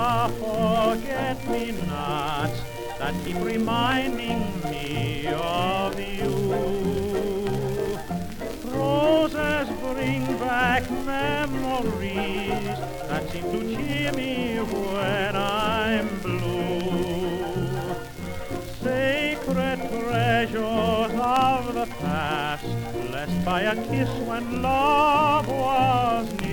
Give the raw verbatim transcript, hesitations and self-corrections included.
are forget-me-nots that keep reminding me of you. Roses bring back memories that seem to cheer me when I'm blue. Sacred treasures of the past, blessed by a kiss when love was near.